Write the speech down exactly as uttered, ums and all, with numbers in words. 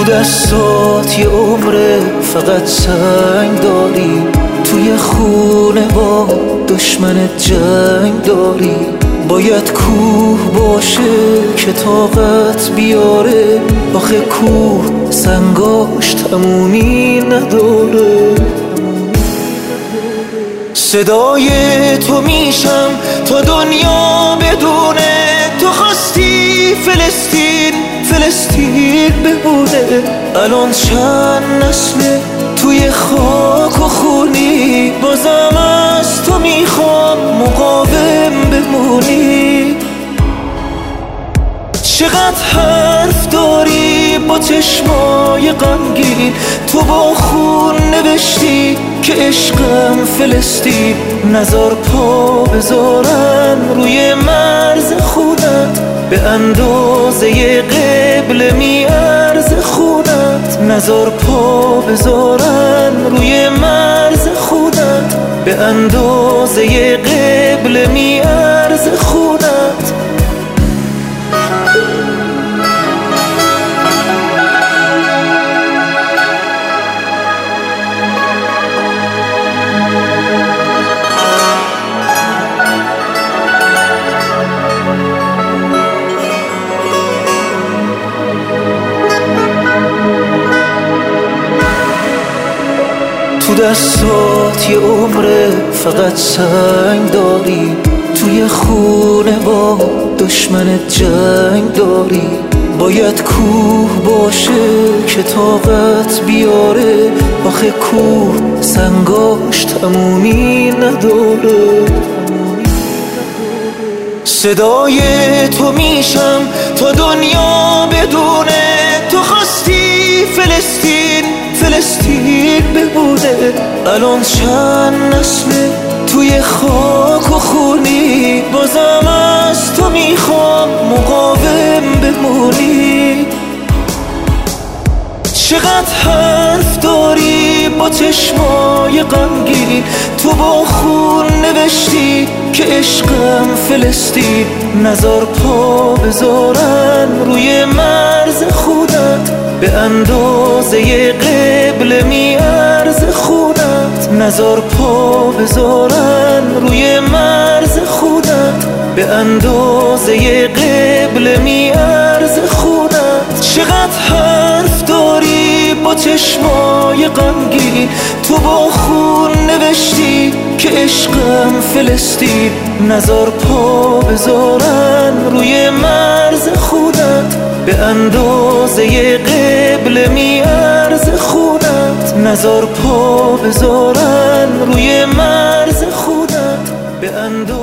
تو دستات یه عمره فقط سنگ داری، توی خونه با دشمنت جنگ داری. باید کوه باشه که طاقت بیاره، آخه کوه سنگاش تمومی نداره. صدای تو میشم تا دنیا بدونه، تو خواستی فلسطین فلسطین بمونه. الان چند نسله توی خاک و خونی، بازم از تو میخوام مقاوم بمونی. چقدر حرف داری با چشمای غمگین، تو با خون نوشتی که عشقم فلسطین. نزار پا بذارن روی مرز خونت، به اندازه قبل میارز خونت. نزار پا بذارن روی مرز خونت، به اندازه قبل میارز خونت. تو دستات یه عمره فقط سنگ داری، توی خونه با دشمنت جنگ داری. باید کوه باشه که طاقت بیاره، آخه کوه سنگاش تمومی نداره. صدای تو میشم تا دنیا بدونه، تو خواستی فلسطین فلسطین بمونه. الان چند نسله توی خاک و خونی، بازم از تو میخوام مقاوم بمونی. چقدر حرف داری با چشمای غمگین، تو با خون نوشتی که عشقم فلسطین. نزار پا بذارن روی مرز خونت، به اندازه قبل میارز خونت. نزار پا بذارن روی مرز خونت، به اندازه قبل میارز خونت. چقدر حرف داری با چشمای غمگین، تو با خون نوشتی که عشقم فلسطین. نزار پا بذارن روی مرز خونت، به اندازه قبل میارز خونت. نزار پا بذارن روی مرز خونت، به اندازه